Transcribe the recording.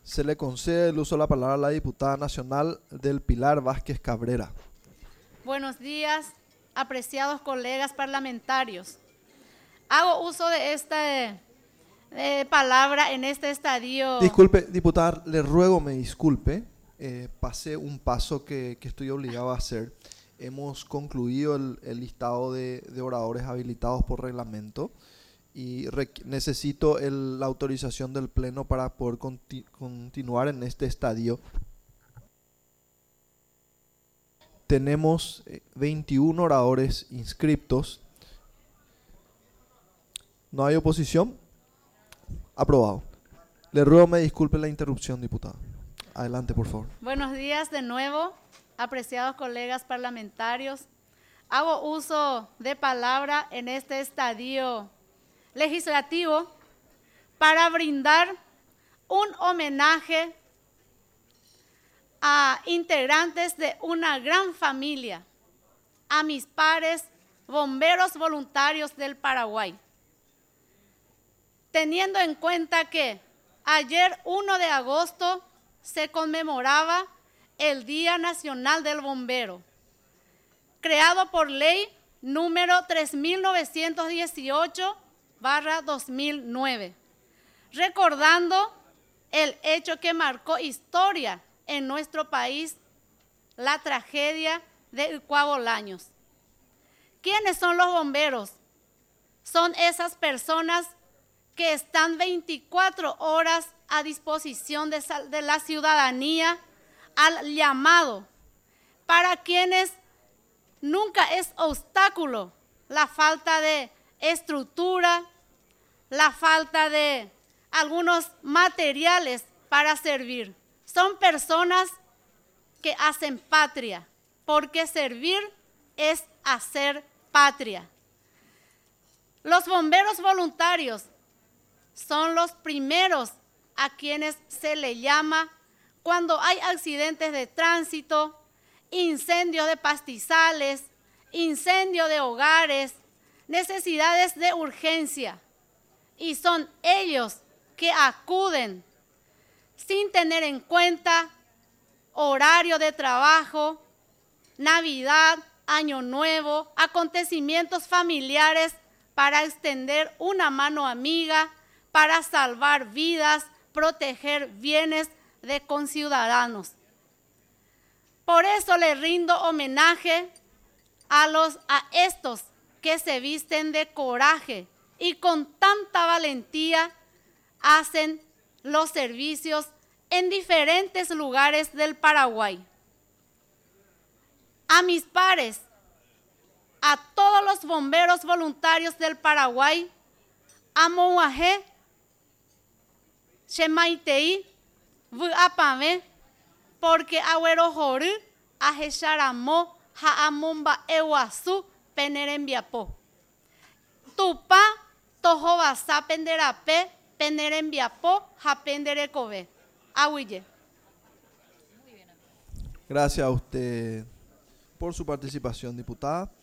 Se le concede el uso de la palabra a la diputada nacional del Pilar Vázquez Cabrera. Buenos días, apreciados colegas parlamentarios. Hago uso de esta palabra en este estadio. Disculpe, diputada, le ruego me disculpe. Pasé un paso que estoy obligado a hacer. Hemos concluido el listado de oradores habilitados por reglamento y necesito la autorización del Pleno para poder continuar en este estadio. Tenemos 21 oradores inscriptos. ¿No hay oposición? Aprobado. Le ruego me disculpe la interrupción, diputada. Adelante, por favor. Buenos días de nuevo, apreciados colegas parlamentarios. Hago uso de palabra en este estadio legislativo para brindar un homenaje a integrantes de una gran familia, a mis pares bomberos voluntarios del Paraguay. Teniendo en cuenta que ayer 1 de agosto se conmemoraba el Día Nacional del Bombero, creado por ley número 3918/2009, recordando el hecho que marcó historia en nuestro país, la tragedia de Bolaños. ¿Quiénes son los bomberos? Son esas personas que están 24 horas a disposición de la ciudadanía al llamado, para quienes nunca es obstáculo la falta de estructura, la falta de algunos materiales para servir. Son personas que hacen patria, porque servir es hacer patria. Los bomberos voluntarios son los primeros a quienes se le llama cuando hay accidentes de tránsito, incendios de pastizales, incendio de hogares, necesidades de urgencia. Y son ellos que acuden sin tener en cuenta horario de trabajo, Navidad, Año Nuevo, acontecimientos familiares, para extender una mano amiga, para salvar vidas, proteger bienes de conciudadanos. Por eso le rindo homenaje a estos que se visten de coraje y con tanta valentía hacen los servicios en diferentes lugares del Paraguay. A mis pares, a todos los bomberos voluntarios del Paraguay, a Mouaje, Chemaitei, Vuapame, porque Agüero Joru, Ajesharamo, Jaamomba Eguazú, Penerembiapo. Tupa, Tojobasa, Penderape, Penerembiapo, Japenderekobe. Ahuille. Gracias a usted por su participación, diputada.